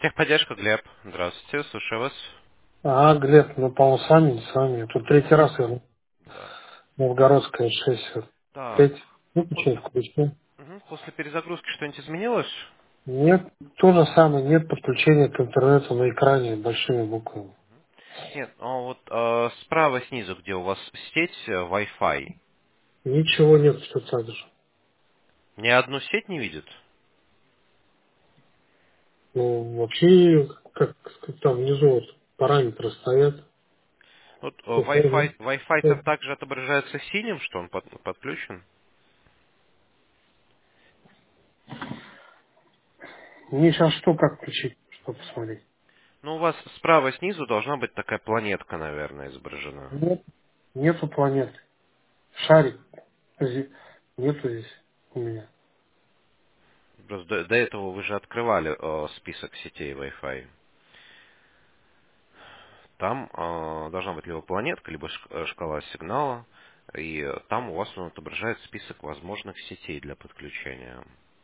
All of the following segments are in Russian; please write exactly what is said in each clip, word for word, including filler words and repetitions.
Техподдержка, Глеб. Здравствуйте, слушаю вас. А, Глеб, ну, по-моему, с вами, не с вами. Тут третий М, раз я Да. Новгородская шесть. Вот. Так, Третий. ну Выключил, после, включил. мгм, после перезагрузки что-нибудь изменилось? Нет, то же самое, нет подключения к интернету на экране большими буквами. Нет, а вот э, справа снизу, где у вас сеть э, Wi-Fi, Ничего нет, что так же. ни одну сеть не видит? Ну, вообще, как, как там внизу вот параметры стоят. Вот э, Условно. Wi-Fi, Wi-Fi также отображается синим, что он под- подключен. Мне сейчас что, как включить, чтобы посмотреть? Ну, у вас справа снизу должна быть такая планетка, наверное, изображена. Нет, нету планеты. Шарик. Зи- Нету здесь у меня. Просто до, до этого вы же открывали э, список сетей Wi-Fi. Там э, должна быть либо планетка, либо шк- э, шкала сигнала, и э, там у вас он отображает список возможных сетей для подключения.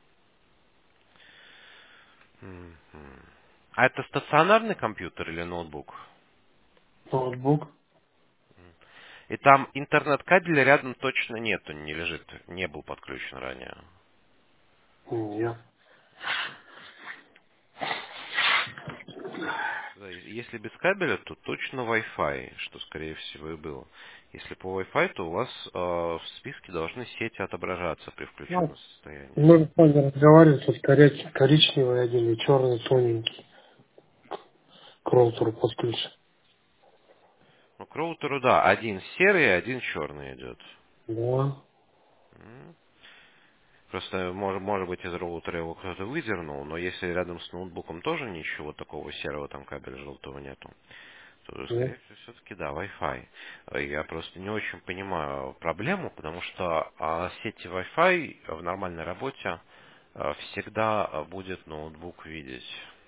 Мгм. А это стационарный компьютер или ноутбук? Ноутбук. И там интернет-кабеля рядом точно нету, не лежит, не был подключен ранее. Нет. Да, е- если без кабеля, то точно Wi-Fi, что скорее всего и было. Если по Wi-Fi, то у вас э, в списке должны сети отображаться при Ну, включенном состоянии. мы с вами разговаривали, тут коря- коричневый один и черный тоненький к роутеру подключен. Ну, к роутеру, да, один серый, один черный идет. Да. М. Просто, может, может быть, из роутера его кто-то выдернул, но если рядом с ноутбуком тоже ничего такого серого, там кабеля желтого нету, то, Нет. скорее всего, все-таки да, Wi-Fi. Э, Я просто не очень понимаю проблему, потому что а, сети Wi-Fi в нормальной работе а, всегда а, будет ноутбук видеть.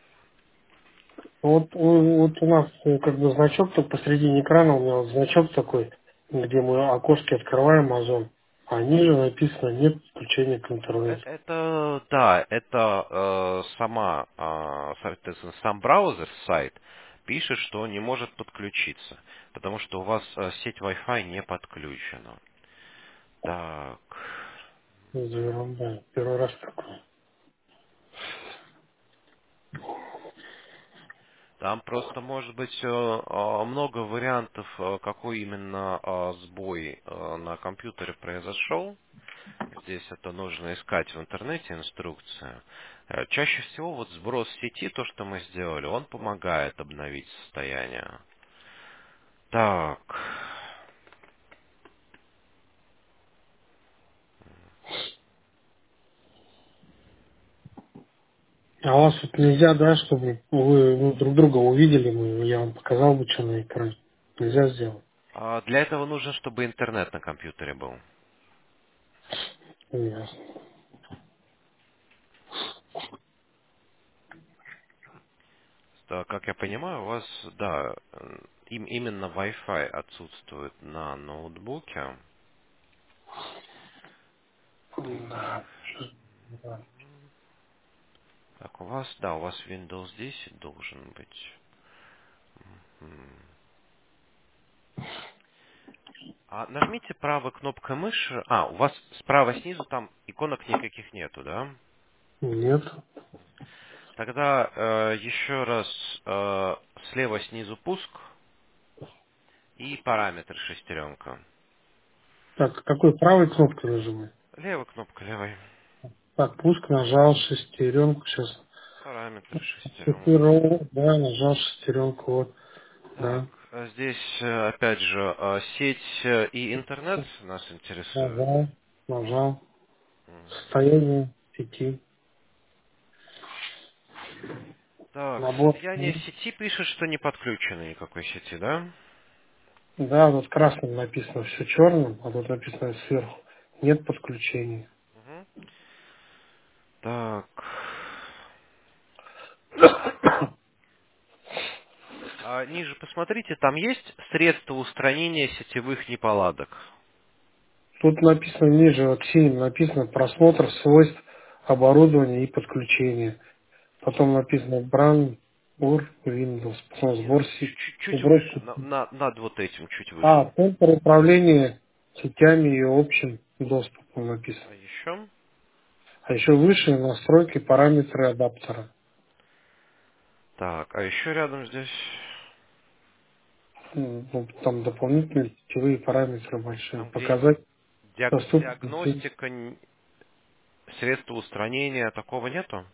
Вот, у- вот у нас э, как бы значок только посредине экрана, у меня вот значок такой, где мы окошки открываем Озон, а ниже написано нет подключения к Ну, э- интернету. это, да, это э, сама, а, соответственно, сам браузер, сайт, пишет, что не может подключиться, потому что у вас э, сеть Wi-Fi не подключена. Так, Это за ерунда. Первый раз такое. там просто может быть э, э, много вариантов, э, какой именно э, сбой э, на компьютере произошел. Здесь это нужно искать в интернете инструкцию. Э, Чаще всего вот сброс сети, то, что мы сделали, он помогает обновить состояние. Так. А у вас вот нельзя, да, чтобы вы ну, друг друга увидели, мы, я вам показал бы, что на экране. Нельзя сделать. А для этого нужно, чтобы интернет на компьютере был. Ясно. Да, как я понимаю, у вас, да, э, им, именно Wi-Fi отсутствует на ноутбуке. Так. Да. Да. Так, у вас, да, у вас Windows десять должен быть. М. А нажмите правой кнопкой мыши. А, у вас справа снизу там иконок никаких нету, да? Нет. Тогда э, еще раз э, слева снизу пуск и параметр шестеренка. Так, какой правой кнопкой нажимать? Левая кнопка, левой. Так, пуск нажал шестеренку, сейчас. Параметр шестеренка. Шестеренку, да, нажал шестеренку, вот, Так, да. а здесь э, опять же э, сеть э, и интернет нас интересуют. Нажал, нажал. Мгм. Состояние сети. Так, Набор. состояние сети пишет, что не подключено никакой сети, да? Да, вот красным написано все черным, а тут написано сверху. Нет подключения. Мгм. Так. А ниже посмотрите, там есть средства устранения сетевых неполадок. Тут написано ниже, вот синим написано просмотр свойств оборудования и подключения. потом написано Brand or Windows, потом Нет, сбор си- чуть-чуть сброс выше, на- сети. на- над вот этим, чуть выше. А, центр управления сетями и общим доступом написано. А еще? А еще выше настройки параметры адаптера. Так, а еще рядом здесь, М, ну, там дополнительные сетевые параметры большие. там где Показать диаг- доступность. диагностика, н- средства устранения, такого нету?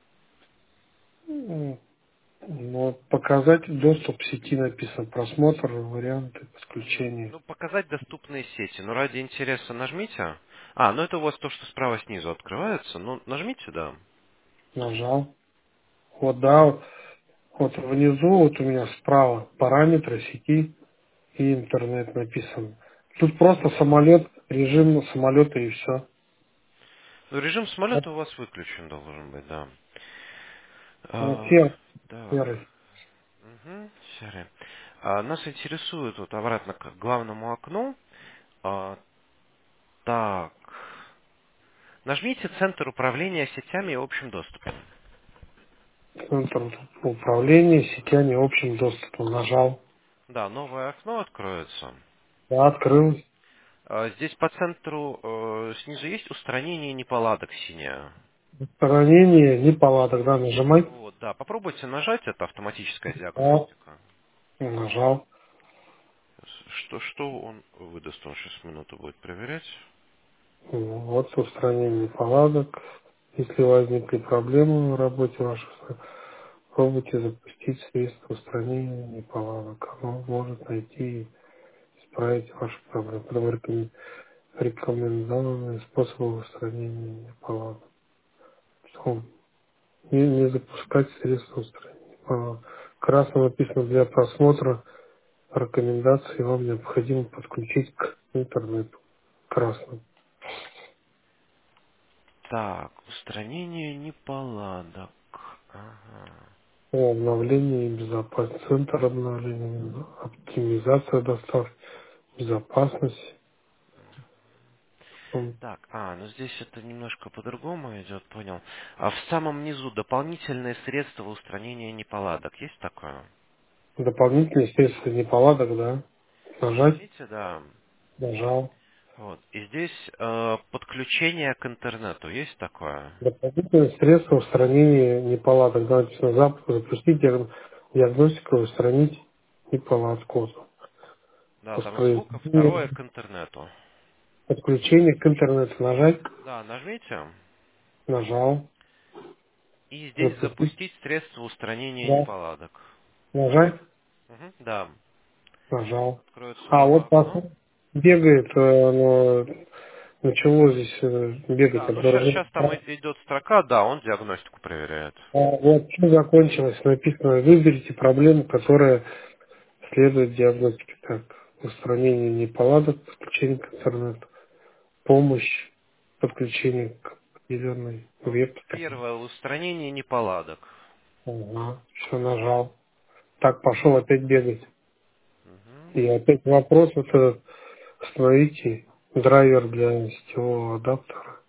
М, ну, показать доступ к сети написано. Просмотр, варианты Нет, подключения. ну показать доступные сети. Ну ради интереса нажмите. А, ну это у вас то, что справа снизу открывается. Ну нажмите, да. Нажал. Вот да, вот внизу вот у меня справа параметры сети и интернет написано. Тут просто самолет, режим самолета и все. Ну режим самолета у вас выключен должен быть, да. Ну, А, серый, так. серый. Угу, серый. А, нас интересует вот обратно к главному окну. А, так. Нажмите центр управления сетями и общим доступом. Центр управления сетями общим доступом. Нажал. Да, новое окно откроется. Да, открылось. А, здесь по центру э, снизу есть устранение неполадок синее. Сохранение неполадок, да, нажимать. Вот, да, попробуйте нажать, это автоматическая Да, диагностика. нажал. Что, что он выдаст, он сейчас минуту будет проверять. Ну, вот устранение неполадок. Если возникли проблемы в работе вашей, пробуйте запустить средство устранения неполадок. Оно может найти и исправить ваши проблемы. Потом рекомен- рекомендованные способы устранения неполадок. Потом Не, не запускать средства устранения неполадок. Красно написано для просмотра рекомендаций вам необходимо подключить к интернету. Красно. Так, устранение неполадок. Ага. О, обновление и безопасность. Центр обновления, оптимизация доставки, безопасность. М, Так, а, ну здесь это немножко по-другому идет, понял. А в самом низу дополнительные средства устранения неполадок. Есть такое? Дополнительные средства неполадок, да. Нажать, Нажмите, да. нажал. Вот. И здесь э, подключение к интернету. Есть такое? Дополнительные средства устранения неполадок. Да, написано, зап- запустить диаг- диагностику и устранить неполадку. Да, там из звука Воспроизведение, второе к интернету. подключение к интернету. Нажать, Да, нажмите. нажал, И здесь запустить, запустить средства устранения да, неполадок. нажать, Мгм, да. нажал. Откроется А новое вот окно. потом бегает, э, оно начало здесь э, бегать Да, ну сейчас, обнаружение. сейчас там и- идет строка, да, он диагностику проверяет. А вот что закончилось, написано, выберите проблему, которая следует диагностике. Так, устранение неполадок, подключение к интернету, помощь, подключение к определенной Ну, веб. первое, устранение неполадок. Ага, все нажал. Так, пошел опять бегать. Мгм. И опять вопрос вот этот, установите драйвер для сетевого адаптера.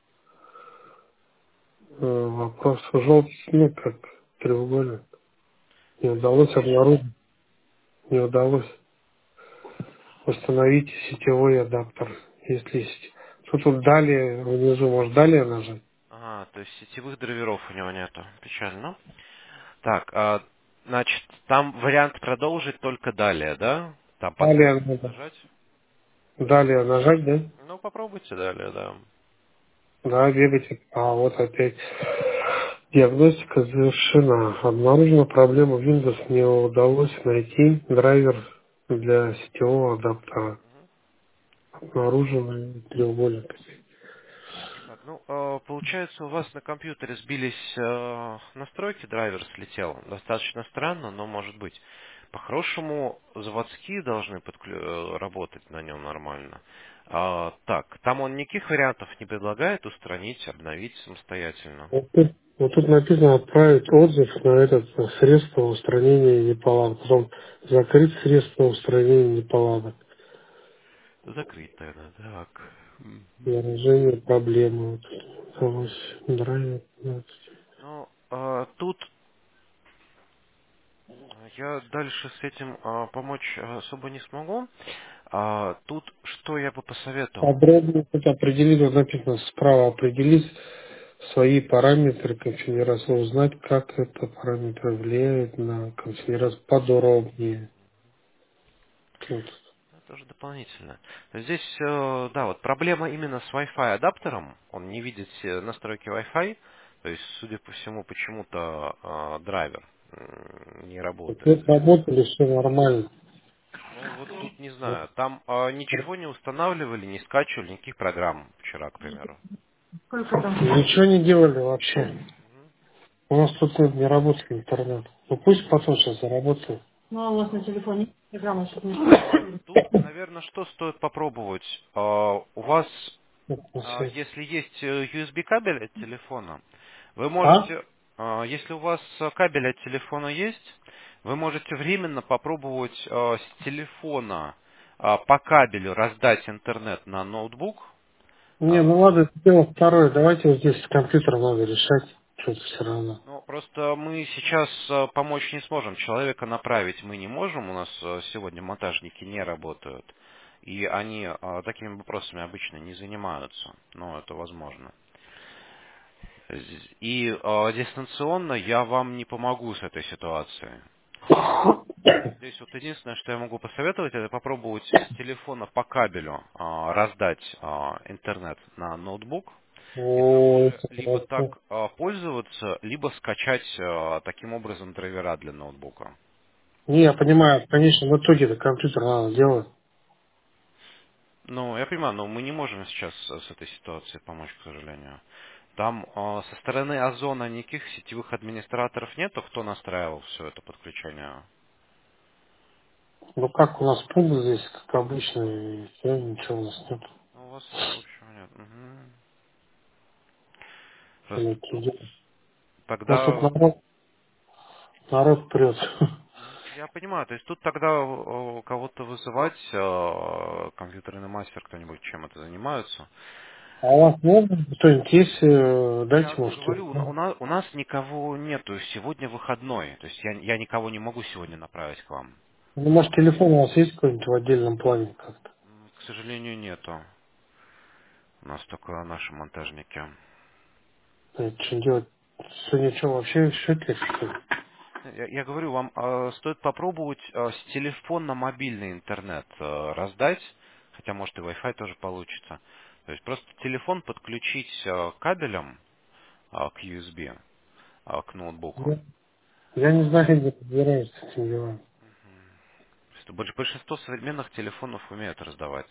Э, Вопрос желтый, ну, как треугольник. Не Ну, удалось здесь... обнаружить, не удалось. Установите сетевой адаптер. Если есть. Тут вот далее, внизу, может далее нажать. А, то есть сетевых драйверов у него нету. Печально. Так, а, значит, там вариант продолжить только далее, да? Там по Далее центру надо. нажать. Далее нажать, да? Ну, попробуйте далее, да. Да, бегать. А вот опять. Диагностика завершена. Обнаружена проблема Windows. Не удалось найти драйвер для сетевого адаптера. Обнаруженный треугольник. Так, ну, э, получается, у вас на компьютере сбились э, настройки, драйвер слетел. Достаточно странно, но может быть. По-хорошему, заводские должны подклю- э, работать на нем нормально. А, так, там он никаких вариантов не предлагает устранить, обновить самостоятельно. Вот тут, вот тут написано отправить отзыв на это средство устранения неполадок. Потом закрыть средство устранения неполадок. Закрыть тогда, так. Мгм. Выражение проблемы. Вот. Удалось драйвер. Ну, а, тут Я дальше с этим а, помочь а, особо не смогу. А, тут что я бы посоветовал? Подробно это определить, вот написано справа, определить свои параметры конфигурации, узнать, как это параметры влияют на конфигурацию подробнее. Вот. Это уже дополнительно. То есть здесь, э, да, вот проблема именно с Wi-Fi адаптером. Он не видит все настройки Wi-Fi. То есть, судя по всему, почему-то э, драйвер м, не работает Вот из-за этого. работали, все нормально. Ну вот тут не Вот. знаю. Там э, ничего не устанавливали, не скачивали, никаких программ вчера, к примеру. Ничего не делали вообще. У нас тут нет, не работает интернет. Ну пусть потом сейчас заработает. Ну а у вас на телефоне программа, чтобы А, не... тут, наверное, что стоит попробовать? А, у вас, На а, связь. если есть э, ю эс би кабель от телефона, вы А? можете, а, если у вас э, кабель от телефона есть, вы можете временно попробовать э, с телефона а, по кабелю раздать интернет на ноутбук. Не, ну А, ладно, это дело второе. Давайте вот здесь с компьютером надо решать. Что-то все равно. Ну, просто мы сейчас э, помочь не сможем. Человека направить мы не можем. У нас э, сегодня монтажники не работают. И они э, такими вопросами обычно не занимаются. Но это возможно. З- И э, дистанционно я вам не помогу с этой ситуацией. Здесь вот единственное, что я могу посоветовать, это попробовать с телефона по кабелю а, раздать а, интернет на ноутбук, и там О, уже это либо так хорошо. а, пользоваться, либо скачать а, таким образом драйвера для ноутбука. Не, я понимаю, конечно, в итоге это компьютер надо делать. Ну, я понимаю, но мы не можем сейчас э, с этой ситуацией помочь, к сожалению. Там а, со стороны Озона никаких сетевых администраторов нету, кто настраивал все это подключение. Ну как у нас пункт здесь, как обычно, и все, ничего у нас нет. Ну, у вас общего нет. Мгм. Просто Понятия тут дела. У нас тут тогда народ, народ прет. М, я понимаю, то есть тут тогда э, кого-то вызывать, э, компьютерный мастер, кто-нибудь чем это занимаются. А у вас можно кто-нибудь есть, э, Я дайте, может, говорю, у, на- у телефон. нас, у нас никого нету, сегодня выходной, то есть я, я никого не могу сегодня направить к вам. Ну, может, телефон у вас есть какой-нибудь в отдельном плане как-то? М, К сожалению, нету. У нас только наши монтажники. Это что делать? Сегодня что, вообще счет что ли? Я, я говорю, вам э, стоит попробовать э, с телефона мобильный интернет э, раздать, хотя может и Wi-Fi тоже получится. То есть просто телефон подключить э, кабелем а, к ю эс би, а, к ноутбуку. Я, я не знаю, где подбираюсь с этим делом. Что больш- большинство современных телефонов умеют раздавать.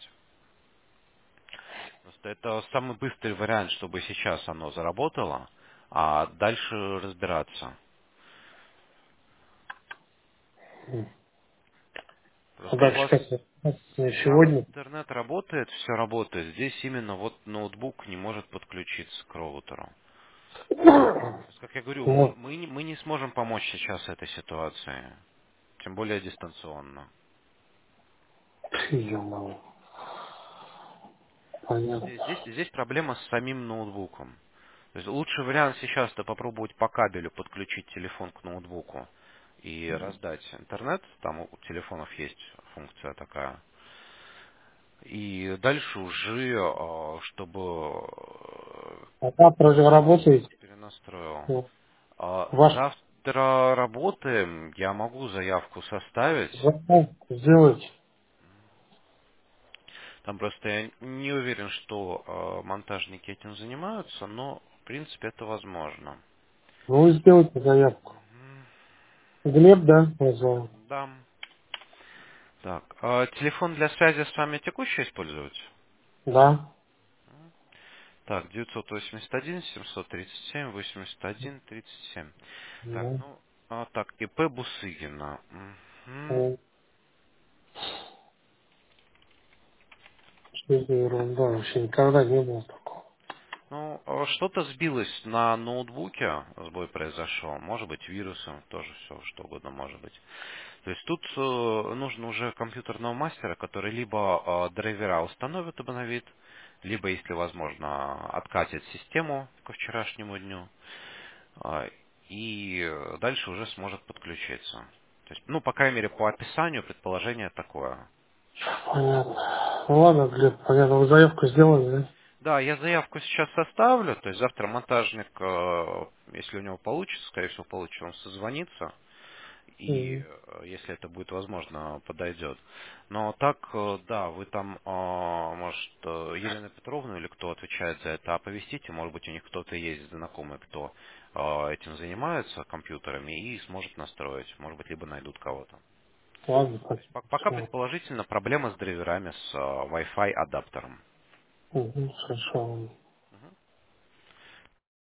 Просто это самый быстрый вариант, чтобы сейчас оно заработало, а дальше разбираться. М. А Просто у дальше вас как? Не сам сегодня? интернет работает, все работает. Здесь именно вот ноутбук не может подключиться к роутеру. То есть, как я говорю, мы, Ну, мы, не, мы не сможем помочь сейчас этой ситуации, тем более дистанционно. ё-моё. Понятно. Здесь, здесь, здесь проблема с самим ноутбуком. То есть лучший вариант сейчас это попробовать по кабелю подключить телефон к ноутбуку и раздать интернет. Там у телефонов есть функция такая. И дальше уже, а, чтобы э, А завтра же работаете? кто-то перенастроил. Ну, А ваш завтра работаем, я могу заявку составить. заказ сделайте. Там просто я не уверен, что э, монтажники этим занимаются, но в принципе это возможно. Ну, вы сделайте заявку. Мгм. Глеб, да, назвал? Да. Так, а телефон для связи с вами текущий использовать? Да. Так, девятьсот восемьдесят один семьсот тридцать семь восемьдесят один тридцать семь. Так, Да. ну, а, так, и пэ Бусыгина. Мгм. Ну, что за ерунда? Вообще никогда не было такого. Ну, а что-то сбилось на ноутбуке, сбой произошел. Может быть, вирусом, тоже все, что угодно может быть. То есть тут э, нужно уже компьютерного мастера, который либо э, драйвера установит, обновит, либо, если возможно, откатит систему ко вчерашнему дню, а, и дальше уже сможет подключиться. То есть, ну, по крайней мере, по описанию предположение такое. Понятно. Ну ладно, Глеб, понятно. Вы заявку сделали, да? Да, я заявку сейчас составлю, то есть завтра монтажник, э, если у него получится, скорее всего получится, он созвонится, и Мгм. э, если это будет возможно, подойдет. Но так, э, да, вы там, э, может, э, Елена Петровна или кто отвечает за это, оповестите, может быть, у них кто-то есть знакомый, кто э, этим занимается компьютерами и сможет настроить, может быть, либо найдут кого-то. Ладно, То есть пок- пока хорошо. предположительно проблема с драйверами с э, Wi-Fi адаптером. Мгм, хорошо.